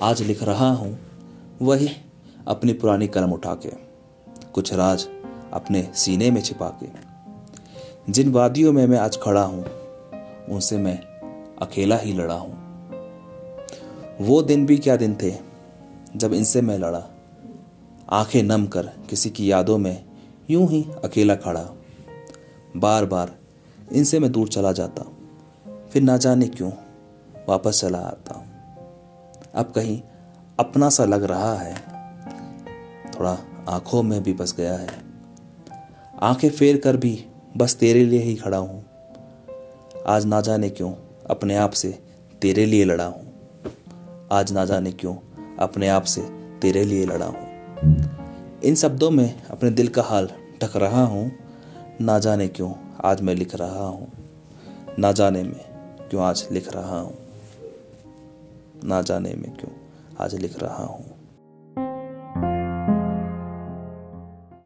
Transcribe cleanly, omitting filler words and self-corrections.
आज लिख रहा हूँ वही अपनी पुरानी कलम उठा के, कुछ राज अपने सीने में छिपा के। जिन वादियों में मैं आज खड़ा हूँ उनसे मैं अकेला ही लड़ा हूँ। वो दिन भी क्या दिन थे जब इनसे मैं लड़ा, आंखें नम कर किसी की यादों में यूं ही अकेला खड़ा। बार बार इनसे मैं दूर चला जाता, फिर ना जाने क्यों वापस चला आता। अब कहीं अपना सा लग रहा है, थोड़ा आंखों में भी बस गया है। आंखें फेर कर भी बस तेरे लिए ही खड़ा हूँ। आज ना जाने क्यों अपने आप से तेरे लिए लड़ा हूँ। आज ना जाने क्यों अपने आप से तेरे लिए लड़ा हूँ। इन शब्दों में अपने दिल का हाल ढक रहा हूँ। ना जाने क्यों आज मैं लिख रहा हूँ। ना जाने में क्यों आज लिख रहा हूँ। ना जाने में क्यों आज लिख रहा हूँ।